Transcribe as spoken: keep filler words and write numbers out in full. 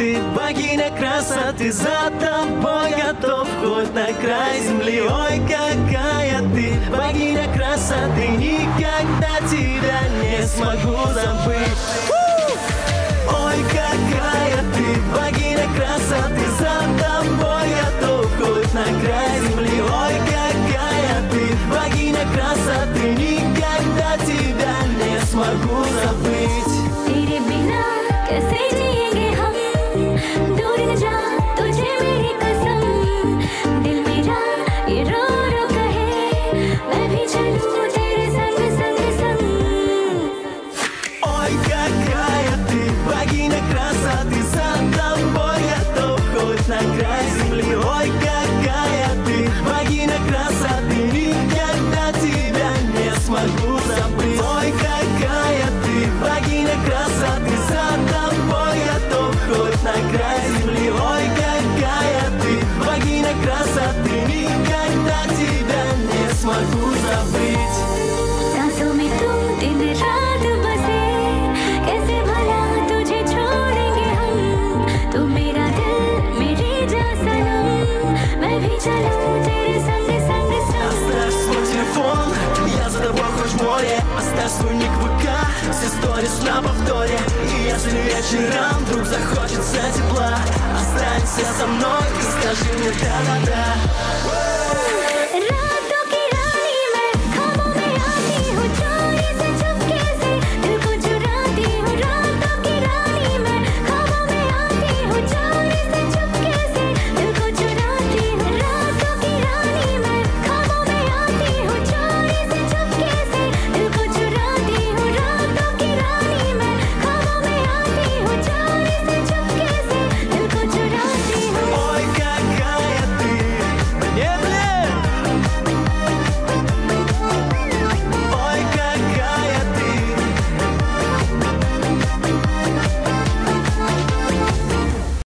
ты богиня красоты, за тобой готов хоть на край земли. Ой, какая ты богиня красоты, никогда тебя не смогу забыть. Ой, какая ты богиня красоты, за тобой готов хоть на край земли. Ой, какая ты богиня красоты, никогда тебя не смогу забыть. तेरे बिना कैसे जिएंगे हम, दूर न जा तुझे मेरी कसम। दिल मेरा ये रो रो कहे, मैं भी चलूं तेरे संग संग संग। Ой, какая ты богиня красоты, за тобой готов хоть на край земли. Ой, какая ты богиня красоты, никогда тебя не смогу забыть. Ой, какая ты богиня красоты, за тобой готов хоть на край земли. Ой, какая ты богиня красоты, никогда тебя не смогу забыть. सांसों में तू दिन रात बसे, कैसे भला तुझे छोड़ेंगे हम। तू मेरा दिल मेरी जान सनम, मैं भी चलूं तेरे संग संग संग। Оставь свой телефон, я за тобой хоть в море. Оставь свой ник в ВК, все сторис на повторе. И если вечером вдруг захочется тепла, останься со мной и скажи мне да-да-да.